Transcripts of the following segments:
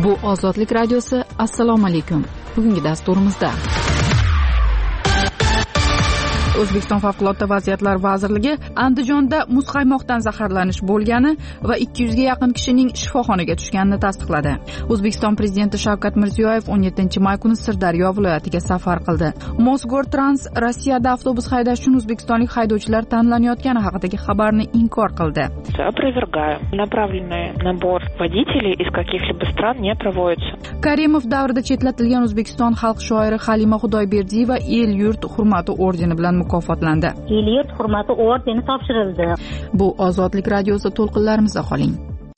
Bu Ozodlik radiosi. Assalomu alaykum. Bugungi dasturimizda O'zbekiston Favqulodda vaziyatlar vazirligi Andijonda muzqaymoqdan zaharlanish bo'lgani va 200 ga yaqin kishining shifoxonaga tushganini tasdiqladi. O'zbekiston prezidenti Shavkat Mirziyoyev 17-may kuni Sirdaryo viloyatiga safar qildi. Mosgortrans Rossiyada avtobus haydash uchun o'zbekistonlik haydovchilar tanlanayotgani haqidagi xabarni inkor qildi. Опровергаю. Направленный набор водителей из каких-либо стран не проводится. Karimov davrida chetlatilgan O'zbekiston xalq shoiri Halima Xudoyberdiyeva El-yurt hurmati ordeni bilan mukofotlandi. El-yurt hurmati ordeni topshirildi. Bu Ozodlik radiosi, to'lqinlarimizda qoling.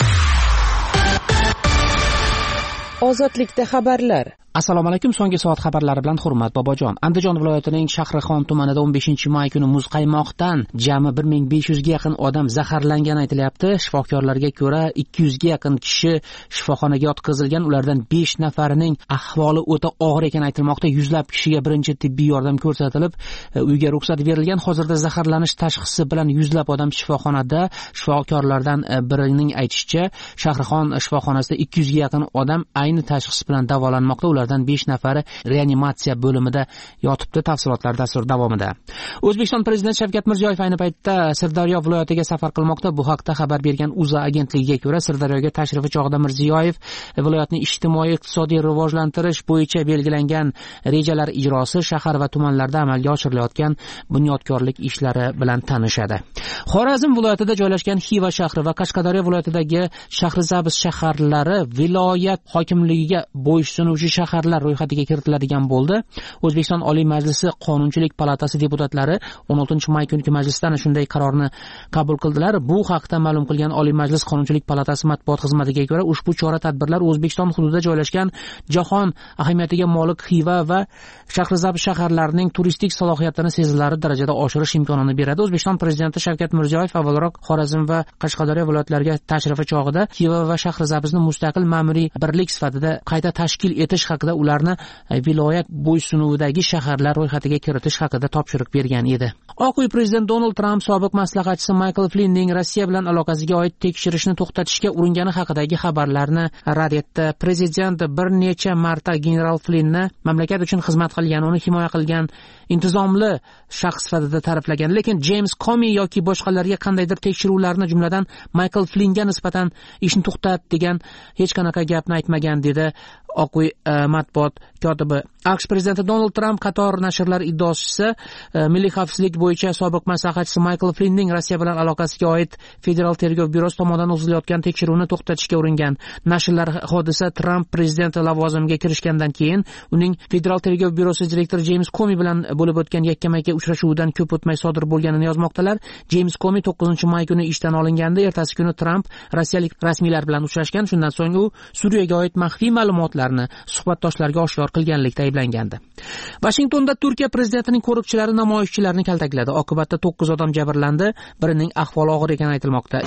Ozodlikda xabarlar. Assalomu alaykum. So'nggi soat xabarlari bilan Hurmat Bobojon. Andijon viloyatining Shahrixon tumanida 15-may kuni muzqaymoqdan jami 1500 ga yaqin odam zaharlangani aytilyapti. Shifokorlarga ko'ra 200 ga yaqin kishi shifoxonaga yotqizilgan. Ulardan 5 nafarining ahvoli o'ta og'ir ekani aytilmoqda. Yuzlab kishiga birinchi tibbiy yordam ko'rsatilib, uyga ruxsat berilgan. Hozirda zaharlanish tashxisi bilan yuzlab odam shifoxonada. Shifokorlardan birining aytishicha, Shahrixon shifoxonasida 200 ga yaqin odam ayni tashxis bilan davolanmoqda. Ulardan 5 nafari reanimatsiya bo'limida yotibdi. Tafsilotlar dastur davomida. O'zbekiston prezidenti Shavkat Mirziyoyev ayni paytda Sirdaryo viloyatiga safar qilmoqda. Bu haqda xabar bergan UZA agentligiga ko'ra, Sirdaryoga tashrifi chog'ida Mirziyoyev viloyatni ijtimoiy iqtisodiy rivojlantirish bo'yicha belgilangan rejalar ijrosi, shahar va tumanlarda amalga oshirilayotgan bunyodkorlik ishlari bilan tanishadi. Xorazm viloyatida joylashgan Xiva shahri va Qashqadaryo viloyatidagi Shahrisabz shaharlari viloyat hokimligiga bo'ysunuvchi shaharlar ro'yxatiga kiritiladigan bo'ldi. O'zbekiston Oliy Majlisi Qonunchilik palatasi deputatlari 16-may kungi majlisdan shunday qarorni qabul qildilar. Bu haqda ma'lum qilgan Oliy Majlis Qonunchilik palatasi matbuot xizmatiga ko'ra, ushbu chora-tadbirlar O'zbekiston hududida joylashgan jahon ahamiyatiga molik Xiva va Shahrisabz shaharlarining turistik salohiyatini sezilarli darajada oshirish imkonini beradi. O'zbekiston prezidenti Shavkat Mirziyoyev avvalroq Xorazm va Qashqadaryo viloyatlariga tashrifi chog'ida Xiva va Shahrisabzni mustaqil ma'muriy birlik sifatida qayta tashkil etish haqida, ularni viloyat bo'ysunuvidagi shaharlar ro'yxatiga kiritish haqida topshiriq bergan edi. Oq uy prezident Donald Trump sobiq maslahatchisi Michael Flynnning Rossiya bilan aloqasiga oid tekshirishni to'xtatishga uringani haqidagi xabarlarni rad etdi. Prezident bir necha marta general Flynnni mamlakat uchun xizmat qilgan, uni himoya qilgan intizomli shaxs sifatida ta'riflagan, lekin James Comey yoki boshqalarga qandaydir tekshiruvlarni, jumladan Michael Flynnga nisbatan ishni to'xtat degan hech qanaqa gapni aytmagan, dedi Oq uy matbuot kotibi. AQSh prezidenti Donald Trump qator nashrlar iddaosida milliy xavfsizlik bo'yicha sobiq maslahatchisi Michael Flynnning Rossiya bilan aloqasiga oid Federal tergov byurosi tomonidan o'tkazilayotgan tekshiruvni to'xtatishga uringan. Nashrlar hodisa Trump prezidenti lavozimiga kirishgandan keyin uning Federal tergov byurosi direktori James Comey bilan bo'lib o'tgan yakkama-yakka uchrashuvidan ko'p o'tmay sodir bo'lganini yozmoqdalar. James Comey 9-may kuni ishdan olingandi. Ertasi kuni Trump rossiyalik rasmiylar bilan uchrashgan. Shundan so'ng u Suriyaga oid maxfiy ma'lumotlarni suhbatdoshlarga oshkor qilganlikda ayblangandi. Washingtonda Turkiya prezidentining qo'riqchilari namoyishchilarni kaltakladi. Oqibatda 9 odam jabrlandi. Birining ahvoli og'ir ekani aytilmoqda.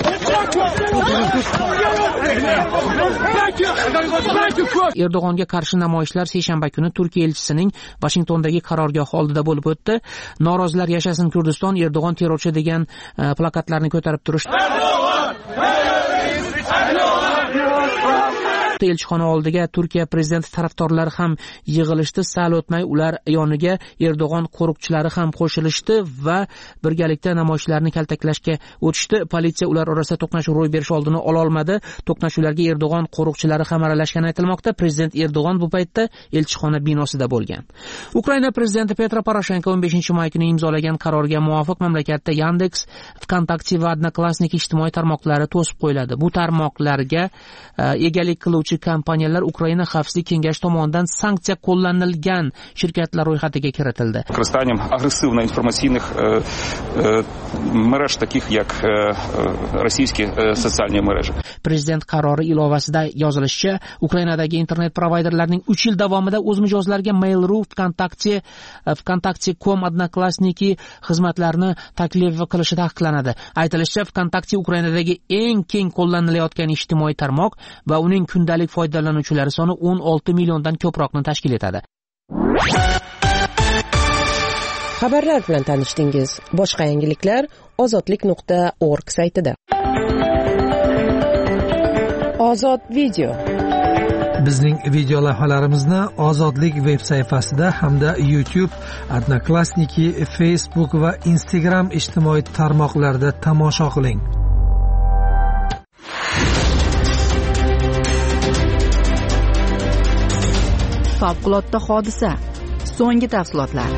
Erdo'g'onga qarshi namoyishlar seshanba kuni Turkiya elchisining Washingtondagi qarorgohi oldida bo'lib o'tdi. Norozilar yashasin Kurdiston, Erdo'g'on terrorchi degan plakatlarni ko'tarib turishdi. Elchixona oldiga Turkiya prezidenti tarafdorlari ham yig'ilishdi. Sal o'tmay ular yoniga Erdo'g'on qo'riqchilari ham qo'shilishdi va birgalikda namoyishlarni kaltaklashga o'tishdi. Politsiya ular orasida to'qnashuv ro'y berish oldini ola olmadi. To'qnashuvlarga Erdo'g'on qo'riqchilari ham aralashgani aytilmoqda. Prezident Erdo'g'on bu paytda elchixona binosida bo'lgan. Ukraina prezidenti Petro Poroshenko 15-may kuni imzolagan qarorga muvofiq mamlakatda Yandex, Vkontakte va Odnoklassniki ijtimoiy tarmoqlari to'sib qo'yiladi. Bu tarmoqlarga egalik qiluvchi kompaniyalar Ukraina xavfsizlik kengashi tomonidan sanksiya qo'llanilgan shirkatlar ro'yxatiga kiritildi. Використанням агрессивно-інформаційних мереж, таких як російські соціальні мережі. Prezident qarori ilovasida yozilishicha, Ukrainadagi internet provayderlarning 3 yil davomida o'z mijozlariga Mail.ru, Vkontakte.com, Odnoklassniki xizmatlarini taklif qilishi taqiqlanadi. Aytilishicha, Vkontakte Ukrainadagi eng keng qo'llanilayotgan ijtimoiy tarmoq va uning kundalik foydalanuvchilari soni 16 milliondan ko'proqni tashkil etadi. Xabarlar bilan tanishdingiz. Boshqa yangiliklar ozodlik.org saytida. Ozod video. Bizning video lavhalarimizni Ozodlik veb sayfasida hamda YouTube, Odnoklassniki, Facebook va Instagram ijtimoiy tarmoqlarida tomosha qiling. Favqulodda hodisa. So'nggi tafsilotlar.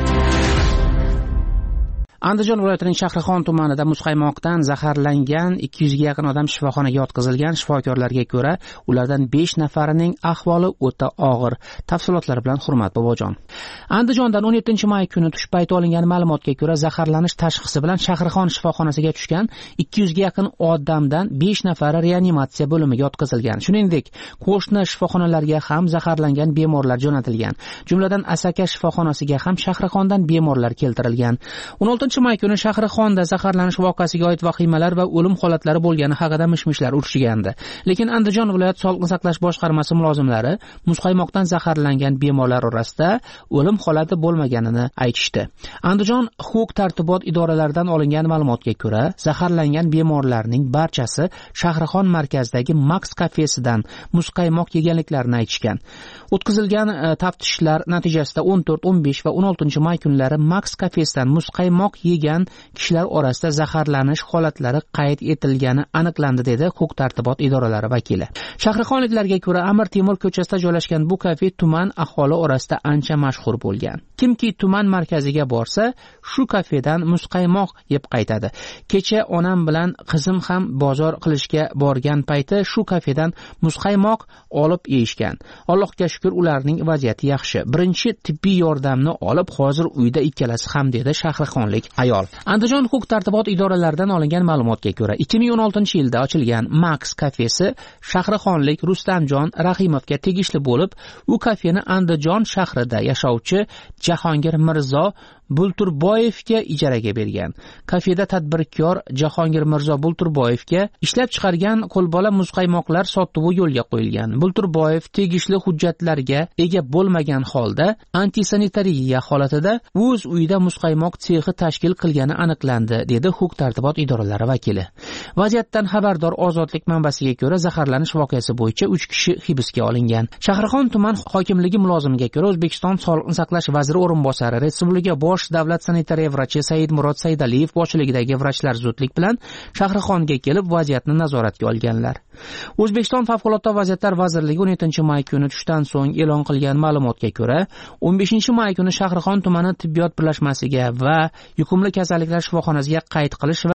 Andijon viloyatining Shahrixon tumanida muzqaymoqdan zaharlangan 200 ga yaqin odam shifoxonaga yotqizilgan. Shifokorlarga ko'ra, ulardan 5 nafarining ahvoli o'ta og'ir. Tafsilotlar bilan Hurmat Bobojon. Andijondan 17-may kuni tush payti olingan ma'lumotga ko'ra, zaharlanish tashxisi bilan Shahrixon shifoxonasiga tushgan 200 ga yaqin odamdan 5 nafari reanimatsiya bo'limiga yotqizilgan. Shuningdek, qo'shni shifoxonalarga ham zaharlangan bemorlar jo'natilgan. Jumladan Asaka shifoxonasiga ham Shahrixondan bemorlar keltirilgan. 16-may kuni Shahrixonda zaharlanish voqeasiga oid vahimalar va o'lim holatlari bo'lgani haqida mish-mishlar urishgandi. Lekin Andijon viloyat Sog'liqni saqlash boshqarmasi mulozimlari muzqaymoqdan zaharlangan bemorlar orasida o'lim holati bo'lmaganini aytishdi. Andijon huquq-tartibot idoralaridan olingan ma'lumotga ko'ra, zaharlangan bemorlarning barchasi Shahrixon markazidagi Max kafesidan muzqaymoq yeganliklarini aytishgan. O'tkazilgan taftishlar natijasida 14, 15 va 16-may kunlari Max kafesidan muzqaymoq yegan kishilar orasida zaharlanish holatlari qayd etilgani aniqlandi, dedi huquq-tartibot idoralari vakili. Shahrixonliklarga ko'ra, Amir Temur ko'chasida joylashgan bu kafe tuman aholi orasida ancha mashhur bo'lgan. Kimki tuman markaziga borsa, shu kafedan muzqaymoq yeb qaytadi. Kecha onam bilan qizim ham bozor qilishga borgan payti shu kafedan muzqaymoq olib yeyishgan. Allohga shukr, ularning vaziyati yaxshi. Birinchi tibbiy yordamni olib, hozir uyda ikkalasi ham, dedi Shahrixonlik ayol. Andijon huquq-tartibot idoralaridan olingan ma'lumotga ko'ra, 2016-yilda ochilgan Max kafesi Shahrixonlik Rustamjon Rahimovga tegishli bo'lib, u kafeni Andijon shahrida yashovchi Jahongir Mirzo Bulturboyevga ijaraga bergan. Kafeda tadbirkor Jahongir Mirzo Bulturboyevga ishlab chiqargan qo'lbola muzqaymoqlar sotuvi yo'lga qo'yilgan. Bulturboyev tegishli hujjatlarga ega bo'lmagan holda antisanitariya holatida o'z uyida muzqaymoq sexi tashkil qilgani aniqlandi, dedi huquq-tartibot idoralari vakili. Vaziyatdan xabardor Ozodlik manbasiga ko'ra, zaharlanish voqeasi bo'yicha 3 kishi hibsga olingan. Shahrixon tuman hokimligi mulozimiga ko'ra, O'zbekiston Sog'liqni saqlash vaziri o'rinbosari, Respublika bosh davlat sanitariya vrachi Saidmurod Saidaliyev boshchiligidagi vrachlar zudlik bilan Shahrixonga kelib vaziyatni nazoratga olganlar. O'zbekiston Favqulodda vaziyatlar vazirligi 17-may kuni tushdan so'ng e'lon qilgan ma'lumotga ko'ra, 15-may kuni Shahrixon tumani tibbiyot birlashmasiga va yuqumli kasalliklar shifoxonasiga qayd qilish